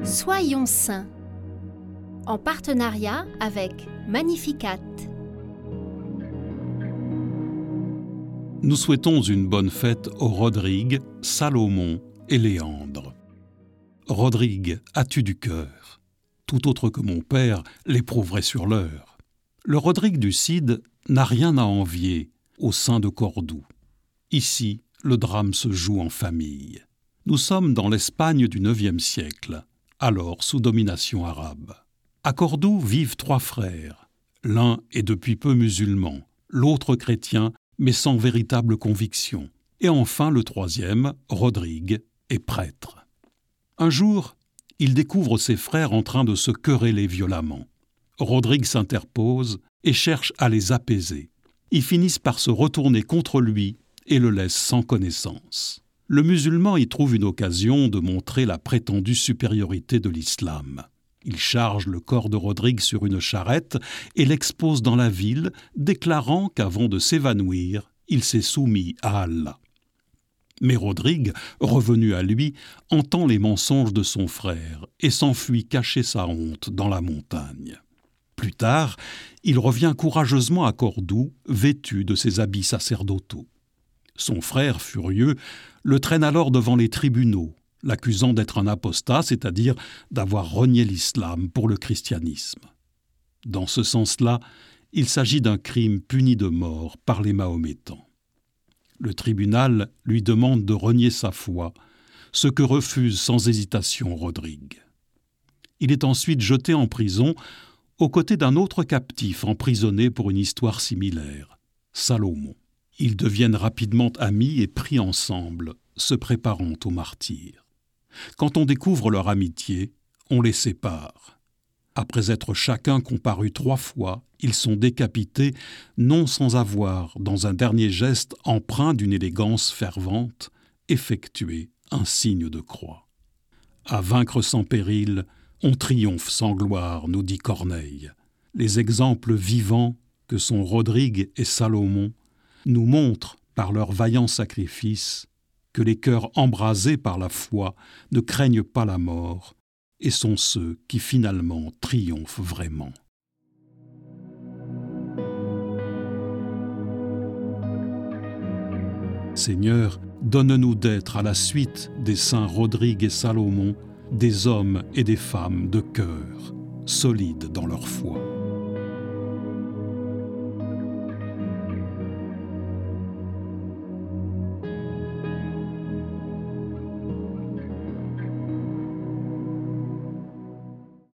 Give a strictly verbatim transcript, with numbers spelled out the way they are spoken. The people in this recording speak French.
Soyons saints, en partenariat avec Magnificat. Nous souhaitons une bonne fête aux Rodrigue, Salomon et Léandre. Rodrigue, as-tu du cœur? Tout autre que mon père l'éprouverait sur l'heure. Le Rodrigue du Cid n'a rien à envier au sein de Cordoue. Ici, le drame se joue en famille. Nous sommes dans l'Espagne du neuvième siècle, alors sous domination arabe. À Cordoue vivent trois frères. L'un est depuis peu musulman, l'autre chrétien, mais sans véritable conviction. Et enfin le troisième, Rodrigue, est prêtre. Un jour, il découvre ses frères en train de se quereller violemment. Rodrigue s'interpose et cherche à les apaiser. Ils finissent par se retourner contre lui et le laissent sans connaissance. Le musulman y trouve une occasion de montrer la prétendue supériorité de l'islam. Il charge le corps de Rodrigue sur une charrette et l'expose dans la ville, déclarant qu'avant de s'évanouir, il s'est soumis à Allah. Mais Rodrigue, revenu à lui, entend les mensonges de son frère et s'enfuit cacher sa honte dans la montagne. Plus tard, il revient courageusement à Cordoue, vêtu de ses habits sacerdotaux. Son frère, furieux, le traîne alors devant les tribunaux, l'accusant d'être un apostat, c'est-à-dire d'avoir renié l'islam pour le christianisme. Dans ce sens-là, il s'agit d'un crime puni de mort par les Mahométans. Le tribunal lui demande de renier sa foi, ce que refuse sans hésitation Rodrigue. Il est ensuite jeté en prison aux côtés d'un autre captif emprisonné pour une histoire similaire, Salomon. Ils deviennent rapidement amis et pris ensemble, se préparant au martyre. Quand on découvre leur amitié, on les sépare. Après être chacun comparus trois fois, ils sont décapités, non sans avoir, dans un dernier geste empreint d'une élégance fervente, effectué un signe de croix. À vaincre sans péril, on triomphe sans gloire, nous dit Corneille. Les exemples vivants que sont Rodrigue et Salomon nous montrent, par leur vaillant sacrifice, que les cœurs embrasés par la foi ne craignent pas la mort et sont ceux qui finalement triomphent vraiment. Seigneur, donne-nous d'être à la suite des saints Rodrigue et Salomon, des hommes et des femmes de cœur, solides dans leur foi.